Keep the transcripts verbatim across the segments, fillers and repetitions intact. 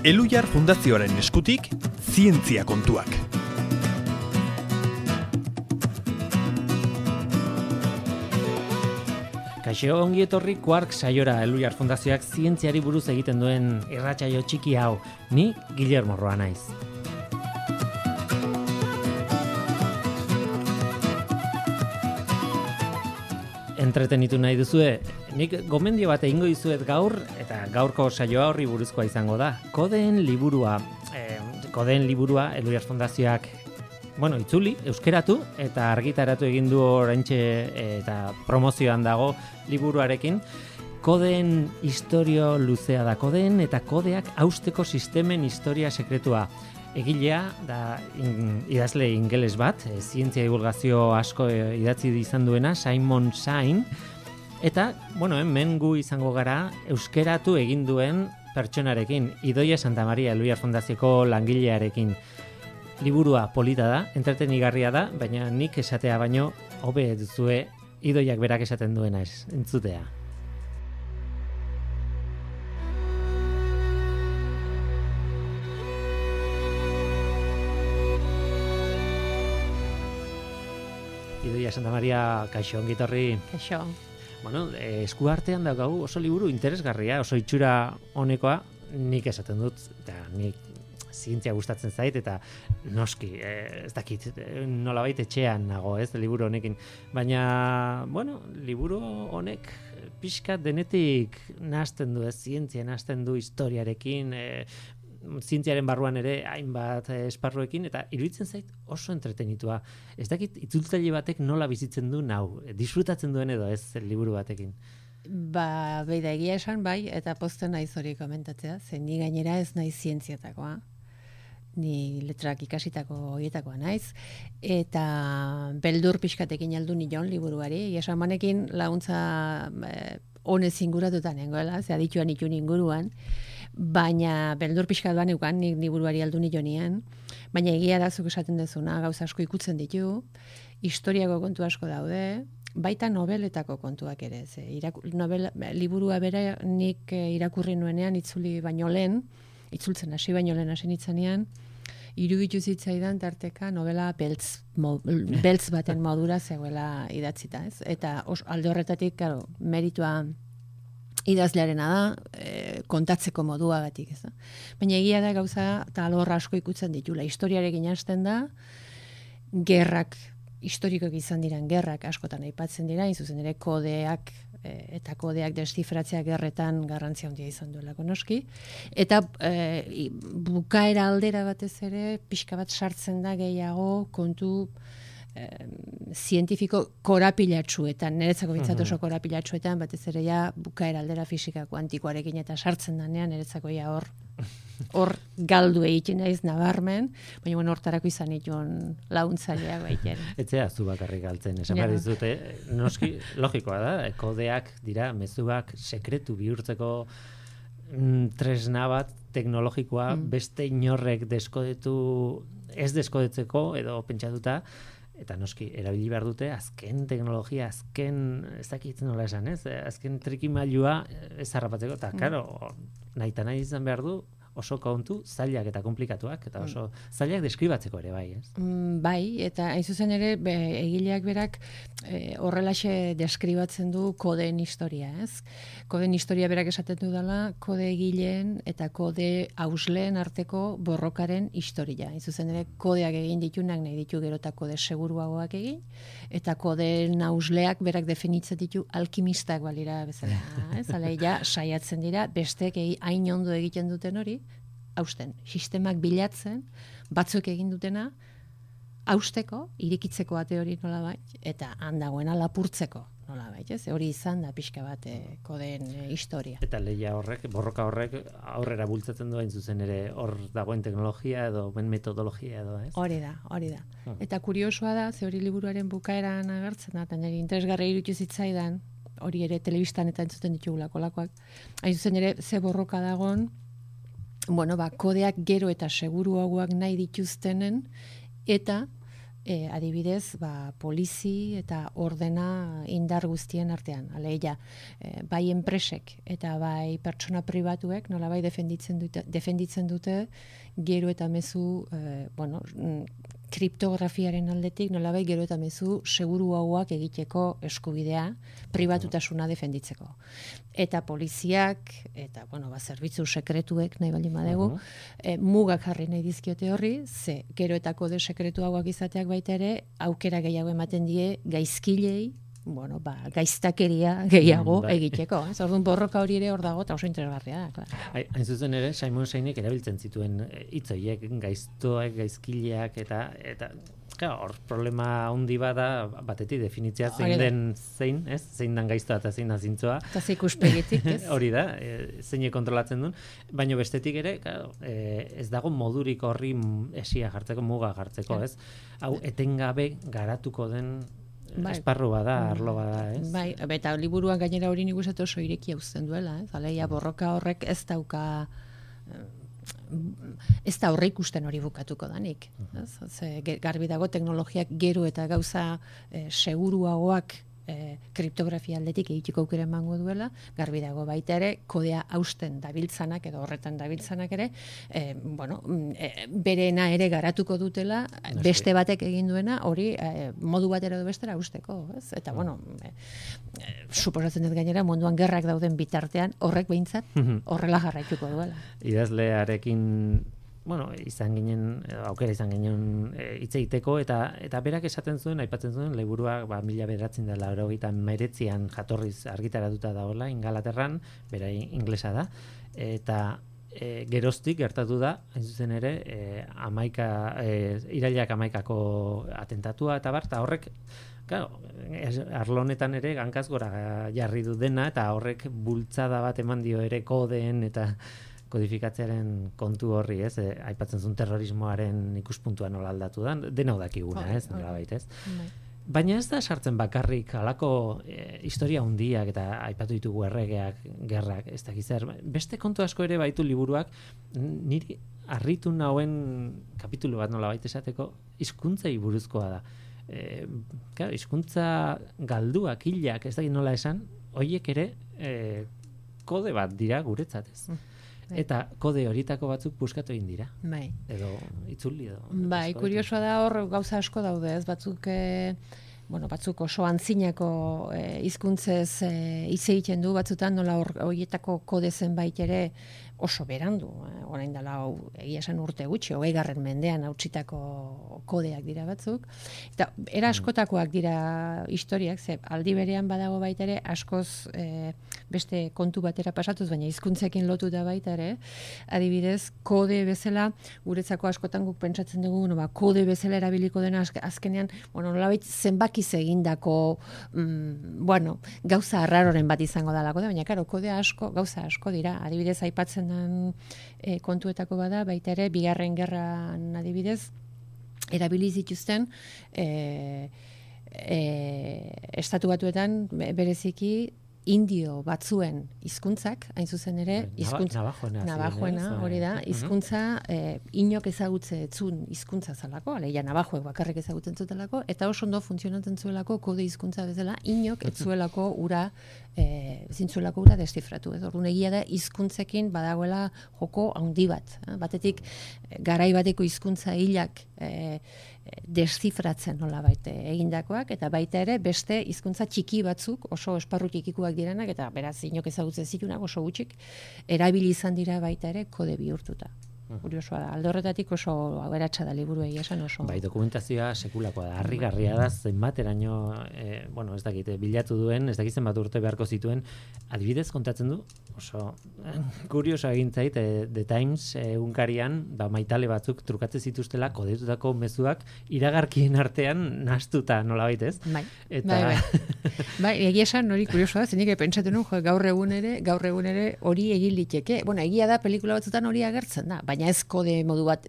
Elhuyar Fundazioaren eskutik, zientzia kontuak. Kaixo, ongi etorri Quark saiora. Elhuyar Fundazioak zientziari buruz egiten duen irratsaio txiki hau. Ni Guillermo Roa naiz. Entretenitu nahi duzue, nik gomendio bat egingo dizuet gaur, eta gaurko saioa horri buruzkoa izango da. Kodeen liburua, eh, kodeen liburua Elhuyar Fundazioak, bueno, itzuli, euskeratu, eta argitaratu egin du oraintxe eta promozioan dago liburuarekin. Kodeen historio luzea da, kodeen eta kodeak hausteko sistemen historia sekretua. Egilea da in, idazle ingeles bat, e, zientzia divulgazio asko e, idatzi izan duena, Simon Sain, eta, bueno, hemen gu izango gara euskeratu egin duen pertsonarekin, Idoia Santamaria Elhuyar Fundazioko langilearekin. Liburua polita da, entretenigarria da, baina nik esatea baino hobe duzue Idoiak berak esaten duena ez, entzutea. Idoia Santamaria, kaixo, ongi etorri. Kaixo. Bueno, eh, esku artean daukagu oso liburu interesgarria, oso itxura honekoa, nik esaten dut, eta nik zientzia gustatzen zait, eta noski, eh, ez dakit, nolabait etxean nago, ez, liburu honekin. Baina, bueno, liburu honek pixkat denetik nahasten du, ez, zientzia nahasten du historiarekin, eh, zientziaren barruan ere hainbat esparruekin, eta iruditzen zait oso entretenitua. Ez dakit itzultzaile batek nola bizitzen du nau, disfrutatzen duen edo ez liburu batekin. Ba, beida egia esan bai, eta pozten naiz hori komentatzea, zen ni gainera ez naiz zientziatakoa. Ni letrak ikasitako horietakoa naiz, eta beldur pixkatekin heldu nion liburuari, esan manekin laguntza eh, honez inguratuta nengoela, ze adituan itun inguruan, baina beldur pixkat ban eukan nik liburuari heldu nionian, baina egia da zuk esaten dezuna, gauza asko ikutzen ditu, historiako kontu asko daude, baita nobeletako kontuak ere, ze iraku, novela, liburua bera nik irakurri nuenean itzuli baino lehen, itzultzen hasi baino lehen hasi nitzanean, iruditu zitzaidan tarteka novela beltz, mo, beltz baten modura zegoela idatzita, ez? Eta os, alde horretatik, claro, meritua idazlearena da, e, kontatzeko moduagatik, ez da? Baina egia da gauza eta alor asko ikutzen ditula. Historiarekin hasten da, gerrak, historikoak izan diren gerrak askotan aipatzen dira, zuzen ere kodeak, eta kodeak destifratzea gerretan garrantzia handia izan duelako noski. Eta e, bukaera aldera batez ere, pixka bat sartzen da gehiago kontu e, zientifiko korapilatsuetan, niretzako bintzat oso korapilatsuetan, batez ere ja bukaera aldera fisika kuantikoarekin eta sartzen danean, niretzako ja hor hor galdu egiten naiz nabarmen, baina bueno, hortarako izan dituen laguntzailea baitzen. Etzea zu bakarrik galtzen, esan behar dizute, noski logikoa da, kodeak dira mezuak sekretu bihurtzeko mm, tresna bat teknologikoa mm. beste inorrek deskodetu, ez deskodetzeko edo pentsatuta, eta noski erabili behar dute azken teknologia, azken, ez dakit nola esan, ez? Azken trikimailua ez harrapatzeko, eta karo, nahi eta nahi izan behar du, oso kontu zailak eta komplikatuak, eta oso zailak deskribatzeko ere bai, ez? Mm, bai, eta hain zuzen ere, be, egileak berak e, horrelaxe deskribatzen du kodeen historia, ez? Kodeen historia berak esaten du dela, kode egileen eta kode hausleen arteko borrokaren historia. Hain zuzen ere, kodeak egin ditunak nahi ditu gero eta kode seguruagoak egin, eta kodeen hausleak berak definitzen ditu alkimistak balira bezala, ez? Aleia, saiatzen dira, bestek hain ondo egiten duten hori, hausten, sistemak bilatzen, batzuk egin dutena, hausteko, irekitzeko ate hori nolabait, eta handagoena lapurtzeko nolabait, ez? Hori izan da pixka bat e, kodeen e, historia. Eta lehia horrek, borroka horrek aurrera bultzatzen duen zuzen ere hor dagoen teknologia edo ben metodologia edo, ez? Hori da, hori da. Hmm. Eta kuriosoa da, ze hori liburuaren bukaeran agertzen da, eta nire interesgarri iruditu zitzaidan, hori ere telebistan eta entzuten ditugulako lakoak. Hain zuzen ere, ze borroka dagon, bueno, ba, kodeak gero eta seguruagoak nahi dituztenen, eta e, adibidez, ba, polizi eta ordena indar guztien artean. Alegia, e, bai enpresek eta bai pertsona pribatuek nolabait defenditzen dute, defenditzen dute gero eta mezu, e, bueno, kriptografiaren aldetik nolabait gero eta mezu seguruagoak egiteko eskubidea, pribatutasuna defenditzeko. Eta poliziak eta bueno, ba zerbitzu sekretuek nahi baldin badegu, uh-huh. e, mugak jarri nahi dizkiote horri, ze gero eta kode sekretuagoak izateak baita ere aukera gehiago ematen die gaizkilei, bueno, ba, gaiztakeria gehiago mm, egiteko. Ez orduan borroka hori ere hor dago eta oso interesgarria da, claro. Hain zuzen ere, Simon Seinek erabiltzen zituen hitz horiek, gaiztoak, gaizkileak eta eta claro, hor problema handi bada batetik definitzea zein den zein, ez? Zein dan gaiztoa eta zein da zintzoa. Eta ze ikuspegitik, ez? Hori da, e, zeinek kontrolatzen duen, baina bestetik ere, claro, e, ez dago modurik horri esia jartzeko, muga jartzeko, ez? Hau etengabe garatuko den bai. Esparru bada, arlo bada, ez? Bai, eta liburuan gainera hori nik uste oso irekia uzten duela, ez? Alegia borroka horrek ez dauka ez da horre ikusten hori bukatuko danik. Ez? Ze, garbi dago teknologiak gero eta gauza e, seguruagoak e, kriptografia aldetik egiteko aukera emango duela, garbi dago baita ere kodea hausten dabiltzanak edo horretan dabiltzanak ere, e, bueno, e, berena ere garatuko dutela, no, beste batek egin duena hori e, modu batera edo bestera hausteko, ez? Eta bueno, e, e, suposatzen dut gainera munduan gerrak dauden bitartean horrek behintzat horrela jarraituko duela. Idazlearekin bueno, izan ginen, aukera izan ginen hitz e, egiteko, eta eta berak esaten zuen, aipatzen zuen, liburua ba, mila bederatziehun eta laurogeita hemeretzian jatorriz argitaratuta dagoela, Ingalaterran, bera inglesa da, eta e, geroztik gertatu da, hain zuzen ere, e, amaika, e, irailak amaikako atentatua, eta bar, eta horrek, claro, arlo honetan ere gankaz gora jarri du dena, eta horrek bultzada bat eman dio ere kodeen, eta kodifikatzearen kontu horri, ez? E, aipatzen zuen terrorismoaren ikuspuntua nola aldatu da, dena dakiguna, ez? Nola bait, ez? Baina ez da sartzen bakarrik halako e, historia hundiak eta aipatu ditugu erregeak, gerrak, ez dakiz zer. Beste kontu asko ere baitu liburuak, niri harritu nauen kapitulu bat nola bait esateko, hizkuntzei buruzkoa da. E, claro, hizkuntza galduak, hilak, ez dakit nola esan, horiek ere e, kode bat dira guretzat, ez? Bai. Eta kode horietako batzuk puskatu egin dira. Bai. Edo itzuli edo. Bai, kuriosoa da hor gauza asko daude, ez? Batzuk e, bueno, batzuk oso antzinako hizkuntzez e, hitz egiten du, batzutan nola hor horietako kode zenbait ere oso berandu, eh? Orain dela hau egia esan urte gutxi, hogeigarren mendean hautsitako kodeak dira batzuk. Eta era askotakoak dira historiak, ze aldi berean badago baita ere askoz e, beste kontu batera pasatuz, baina hizkuntzekin lotuta baita ere, adibidez, kode bezala, guretzako askotan guk pentsatzen dugu, no, ba, kode bezala erabiliko dena azkenean, bueno, nolabait zenbakiz egindako, mm, bueno, gauza arraroren bat izango dalako da, baina karo, kode asko, gauza asko dira, adibidez aipatzen den e, kontuetako bada, baita ere, bigarren gerran adibidez, erabili zituzten e, e, estatu batuetan bereziki indio batzuen hizkuntzak, hain zuzen ere, hizkuntza nabajoena, hori da, hizkuntza e, inok ezagutze etzun hizkuntza zalako, aleia nabajoek bakarrik ezagutzen zutelako, eta oso ondo funtzionatzen zuelako kode hizkuntza bezala, inok etzuelako ura e, zintzuelako ura destifratu. Ez orduan egia da hizkuntzekin badagoela joko handi bat. Eh? Batetik garai bateko hizkuntza hilak e, destifratzen nola baita egindakoak, eta baita ere beste hizkuntza txiki batzuk, oso esparru txikikuak direnak, eta beraz inok ezagutzen zitunak oso gutxik, erabili izan dira baita ere kode bihurtuta. Kuriosoa da, alde horretatik oso aberatsa da liburu egia esan oso. Bai, dokumentazioa sekulakoa da, harrigarria da, zenbateraino, e, bueno, ez dakit, bilatu duen, ez dakit zenbat urte beharko zituen, adibidez kontatzen du, oso kurioso egin zait, e, The Times egunkarian, ba, maitale batzuk trukatzen zituztela kodetutako mezuak iragarkien artean nahastuta nolabait, ez? Bai, eta... bai, bai. Bai, egia esan hori kuriosoa da, zenik pentsatzen nuen, jo, gaur egun ere, gaur egun ere hori egin liteke. Bueno, egia da pelikula batzutan hori agertzen da, baina ez kode modu bat,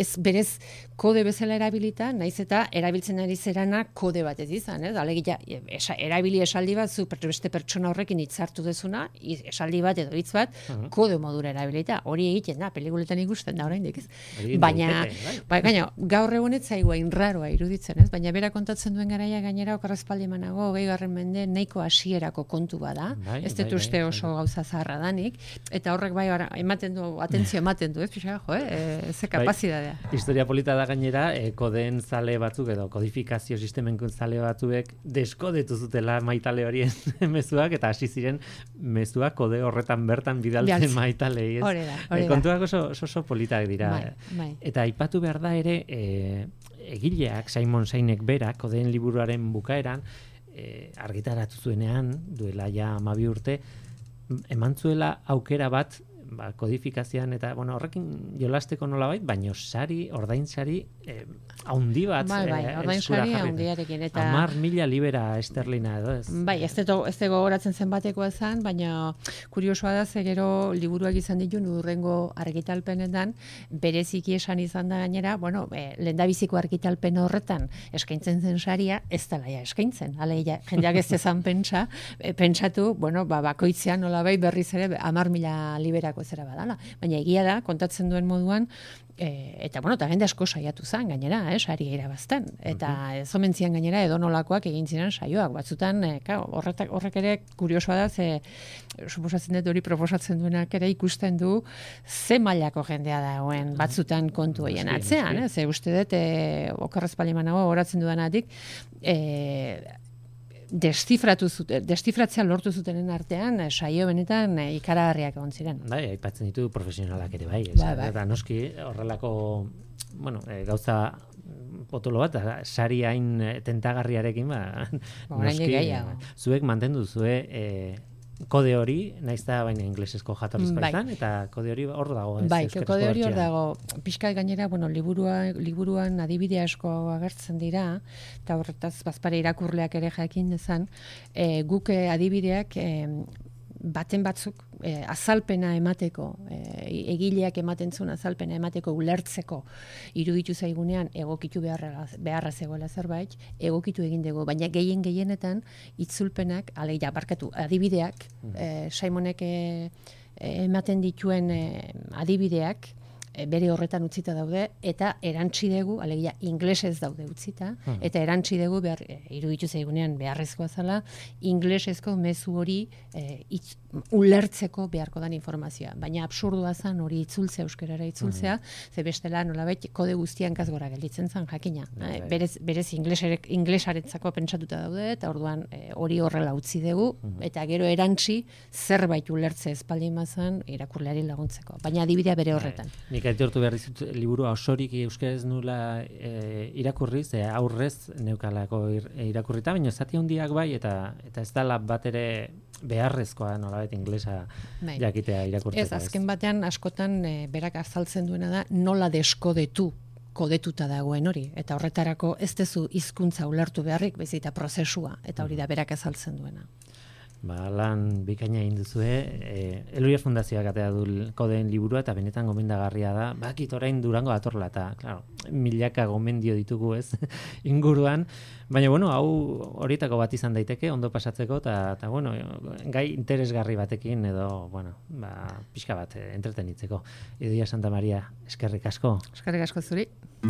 ez berez kode bezala erabilita, naiz eta erabiltzen ari zerana kode bat ez izan, ez? Alegia, esa, erabili esaldi bat, zu beste pertsona horrekin hitzartu dezuna, esaldi bat edo hitz bat, uh-huh. kode modura erabilita. Hori egiten da, pelikuletan ikusten da oraindik, ez? Baina, bai, gaina, gaur egun ez zaigu hain raroa iruditzen, ez? Baina bera kontatzen duen garaia gainera okarrezpaldi emanago, hogeigarren mende nahiko hasierako kontu bada. Bai, ez dut uste oso bai. Gauza zaharra danik, eta horrek bai ematen du, atentzio ematen du, ez? Pixa, jo, eh? Ze kapazitatea. Bai. Historia polita da gainera, eh, kodeen zale batzuk edo kodifikazio sistemen zale batzuek deskodetu zutela maitale horien mezuak, eta hasi ziren mezuak kode horretan bertan bidaltzen Bialtz. Maitalei. Ez? Hore da, hore da. E, kontuak oso, oso, oso politak dira. Bai, bai. Eta aipatu behar da ere, e, egileak, Simon Sinek berak, kodeen liburuaren bukaeran, e, argitaratu zuenean, duela ja hamabi urte, eman zuela aukera bat, ba, kodifikazioan eta bueno, horrekin jolasteko nolabait, baino sari, ordainsari eh, haundi bat bai, bai, eh, ordainsari haundiarekin eta hamar mila libera esterlina edo ez. Bai, ez dut ez gogoratzen zenbateko izan, baina kuriosoa da ze gero liburuak izan ditu urrengo argitalpenetan bereziki esan izan da gainera, bueno, eh, lehendabiziko argitalpen horretan eskaintzen zen saria ez dela ja eskaintzen. Alegia, jendeak ez dezan pentsa, eh, pentsatu, bueno, ba bakoitzean nolabait berriz ere hamar mila liberako zera badala. Baina egia da, kontatzen duen moduan, e, eta bueno, eta jende asko saiatu zen gainera, eh, sari irabazten. Eta uh-huh. ez omentzian gainera edonolakoak egin ziren saioak. Batzutan, e, ka, horretak, horrek ere kuriosoa da, ze suposatzen dut hori proposatzen duenak ere ikusten du ze mailako jendea dagoen batzutan kontu hoien atzean. Eh? Ze uste dut, e, okerrez palimanago horatzen dudanatik, e, destifratu zuten, destifratzea lortu zutenen artean, saio benetan e, ikaragarriak egon ziren. Bai, aipatzen ditu profesionalak ere bai, bai, bai. Eta noski horrelako, bueno, e, gauza potolo bat, sari hain tentagarriarekin, ba, noski, zuek mantendu zue e, kode hori, naiz da baina inglesezko jatorrizkoa izan, bai. Eta kode hori hor dago. Ez, bai, kode hori hor dago. Pixka gainera, bueno, liburua, liburuan adibide asko agertzen dira, eta horretaz bazpare irakurleak ere jakin dezan, e, guk adibideak e, baten batzuk e, azalpena emateko, e, egileak ematen zuen azalpena emateko ulertzeko iruditu zaigunean egokitu beharra, beharra zegoela zerbait, egokitu egin dugu, baina gehien gehienetan itzulpenak, alegia barkatu, adibideak, mm. e, Simonek e, ematen dituen e, adibideak, bere horretan utzita daude, eta erantsi dugu, alegia inglesez daude utzita, hmm. eta erantsi dugu, behar, e, iruditu zaigunean beharrezkoa zala, inglesezko mezu hori e, itz, ulertzeko beharko dan informazioa. Baina absurdua zen hori itzultzea, euskerara itzultzea, hmm. ze bestela nolabait kode guztian kazgora gelditzen zen jakina. Hmm. E, berez, berez inglesarentzako pentsatuta daude, eta orduan e, hori horrela utzi dugu, hmm. eta gero erantsi zerbait ulertze espaldin bazan irakurleari laguntzeko. Baina adibidea bere horretan. Nik aitortu behar dizut liburua osorik euskaraz nula e, irakurriz, e, aurrez neukalako ir, e, irakurrita, baina zati handiak bai, eta eta ez dala bat ere beharrezkoa nolabait inglesa bai. Jakitea irakurtzeko. Ez, azken batean askotan e, berak azaltzen duena da nola deskodetu kodetuta dagoen hori, eta horretarako ez dezu hizkuntza ulertu beharrik, baizik eta prozesua, eta hori da berak azaltzen duena. Ba, lan bikaina egin duzue, e, Eluiar Fundazioak atea du kodeen liburua eta benetan gomendagarria da. Bakit orain Durango datorla eta, claro, milaka gomendio ditugu ez inguruan, baina bueno, hau horietako bat izan daiteke ondo pasatzeko eta eta bueno, gai interesgarri batekin edo, bueno, ba, pixka bat entretenitzeko. Idoia Santa Maria, eskerrik asko. Eskerrik asko zuri.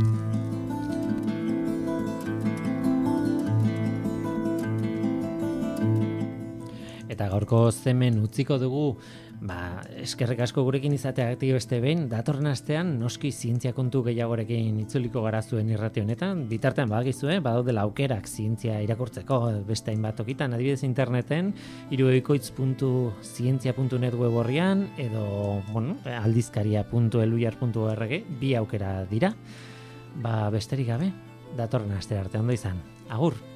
Eta gaurko zemen utziko dugu, ba, eskerrik asko gurekin izateagatik beste behin, datorren astean noski zientzia kontu gehiagorekin itzuliko gara zuen irrati honetan, bitartean badakizue, badaudela aukerak zientzia irakurtzeko beste hainbat tokitan, adibidez interneten, hiruekoitz puntu zientzia puntu net web orrian, edo, bueno, aldizkaria puntu eluiar puntu org, bi aukera dira. Ba, besterik gabe, datorren astera arte ondo izan. Agur!